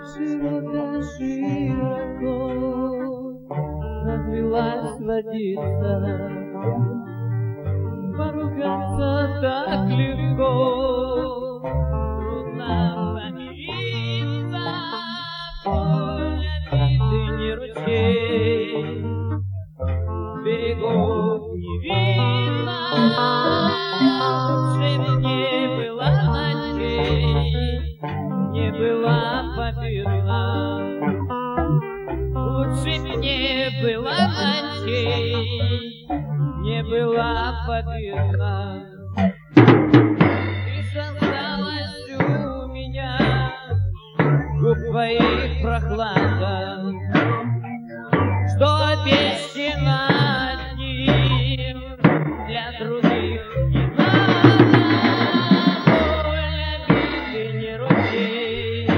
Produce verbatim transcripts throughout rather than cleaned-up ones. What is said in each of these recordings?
Широко, широко разлилась водица, поругаться так легко, трудно помириться, поле биты не ручей, берегов не видно, лучше б не было ночей, не была попирна. Лучше б не было ночей, не была попирна. Лишь осталась у меня губ твоих прохлада, что обещана одним, для других не надо. Боль обиды не ручей,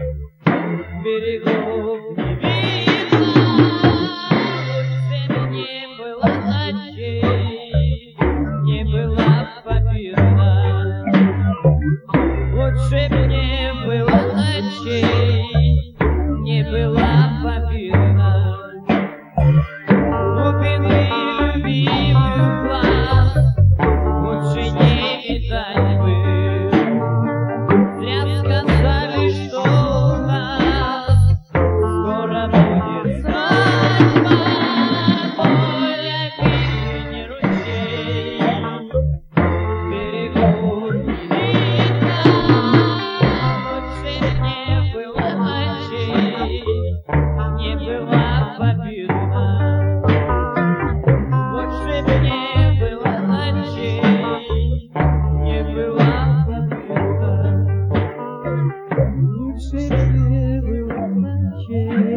берегов не видно. Лучше б не было ночей, не была попирна. Лучше б не было ночей, не была попирна. Глубины любимых глаз лучше не видать бы. Зря сказали, что у нас скоро будет свадьба. Боль обиды не ручей, берегов не видно. Лучше б не было ночей, не была попирна. Лучше б не было ночей, не была попирна. Лучше б не было ночей.